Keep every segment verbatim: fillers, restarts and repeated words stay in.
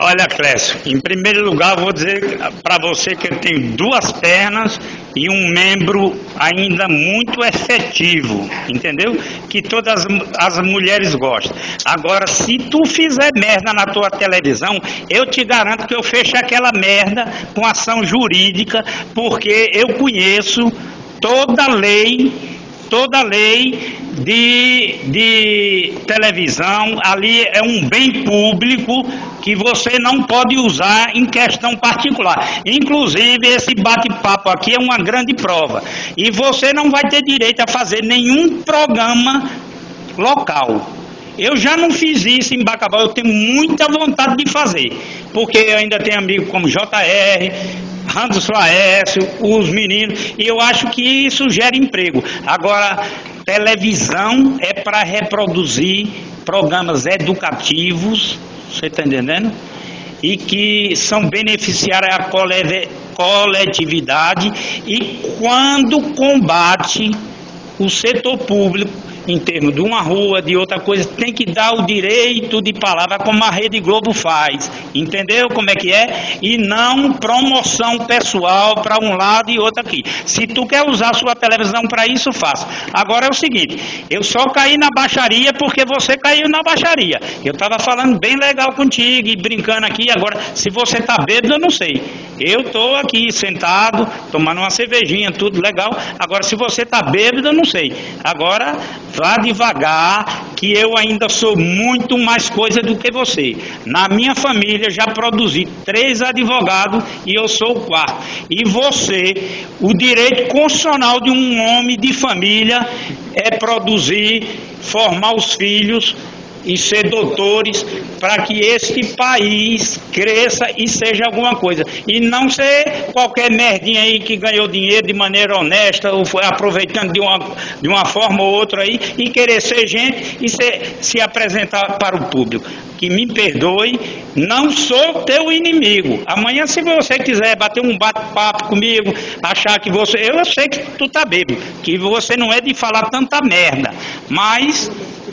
Olha, Clécio, em primeiro lugar, eu vou dizer para você que eu tenho duas pernas e um membro ainda muito efetivo, entendeu? Que todas as mulheres gostam. Agora, se tu fizer merda na tua televisão, eu te garanto que eu fecho aquela merda com ação jurídica, porque eu conheço toda lei, toda lei de, de televisão. Ali é um bem público que você não pode usar em questão particular. Inclusive, esse bate-papo aqui é uma grande prova. E você não vai ter direito a fazer nenhum programa local. Eu já não fiz isso em Bacabal, eu tenho muita vontade de fazer, porque eu ainda tenho amigos como J R, Randos Laércio, os meninos, e eu acho que isso gera emprego. Agora, televisão é para reproduzir programas educativos, você está entendendo? E que são beneficiários à coletividade, e quando combate o setor público, em termos de uma rua, de outra coisa, tem que dar o direito de palavra, como a Rede Globo faz, entendeu como é que é? E não promoção pessoal para um lado e outro aqui. Se tu quer usar a sua televisão para isso, faça. Agora é o seguinte, eu só caí na baixaria porque você caiu na baixaria. Eu estava falando bem legal contigo e brincando aqui, agora, se você está bêbado, eu não sei. Eu estou aqui sentado, tomando uma cervejinha, tudo legal. Agora, se você está bêbado, eu não sei. Agora, vá devagar, que eu ainda sou muito mais coisa do que você. Na minha família, já produzi três advogados e eu sou o quarto. E você, o direito constitucional de um homem de família é produzir, formar os filhos e ser doutores, para que este país cresça e seja alguma coisa, e não ser qualquer merdinha aí que ganhou dinheiro de maneira honesta, ou foi aproveitando de uma, de uma forma ou outra aí, e querer ser gente e ser, se apresentar para o público. Que me perdoe, não sou teu inimigo. Amanhã, se você quiser bater um bate-papo comigo, achar que você... Eu sei que tu tá bêbado, que você não é de falar tanta merda, mas...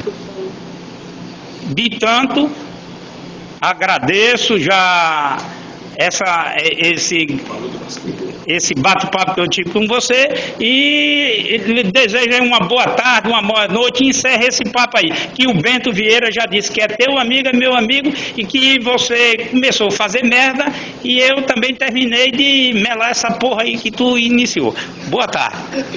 De tanto, agradeço já essa, esse, esse bate-papo que eu tive com você e desejo uma boa tarde, uma boa noite, e encerre esse papo aí, que o Bento Vieira já disse que é teu amigo, é meu amigo, e que você começou a fazer merda e eu também terminei de melar essa porra aí que tu iniciou. Boa tarde.